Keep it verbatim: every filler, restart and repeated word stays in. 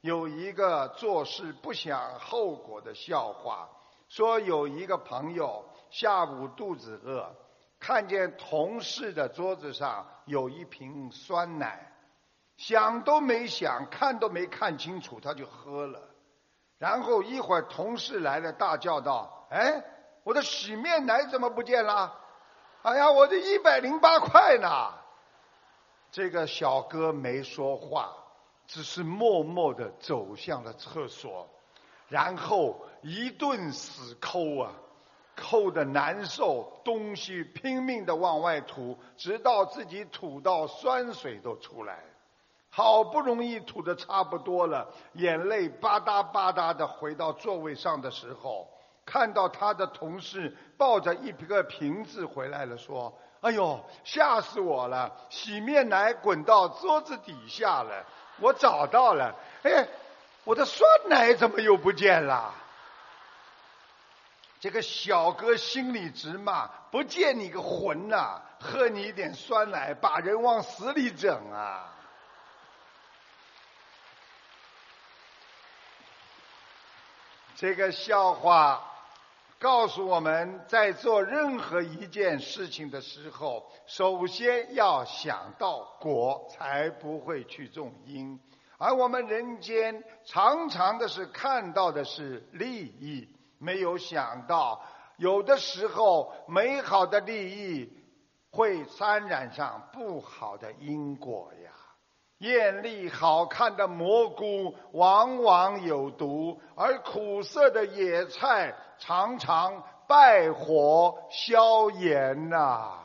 有一个做事不想后果的笑话，说有一个朋友下午肚子饿，看见同事的桌子上有一瓶酸奶，想都没想，看都没看清楚，他就喝了。然后一会儿同事来了，大叫道：哎，我的洗面奶怎么不见了？哎呀，我的一百零八块呢！这个小哥没说话，只是默默地走向了厕所，然后一顿死抠啊，抠得难受，东西拼命地往外吐，直到自己吐到酸水都出来。好不容易吐得差不多了，眼泪吧嗒吧嗒地回到座位上的时候，看到他的同事抱着一个瓶子回来了，说：哎呦，吓死我了，洗面奶滚到桌子底下了，我找到了，哎，我的酸奶怎么又不见了？这个小哥心里直骂：不见你个混呐，喝你一点酸奶把人往死里整啊！这个笑话告诉我们，在做任何一件事情的时候，首先要想到果，才不会去种因。而我们人间常常的是看到的是利益，没有想到有的时候美好的利益会沾染上不好的因果呀。艳丽好看的蘑菇往往有毒，而苦涩的野菜常常败火消炎呐、啊。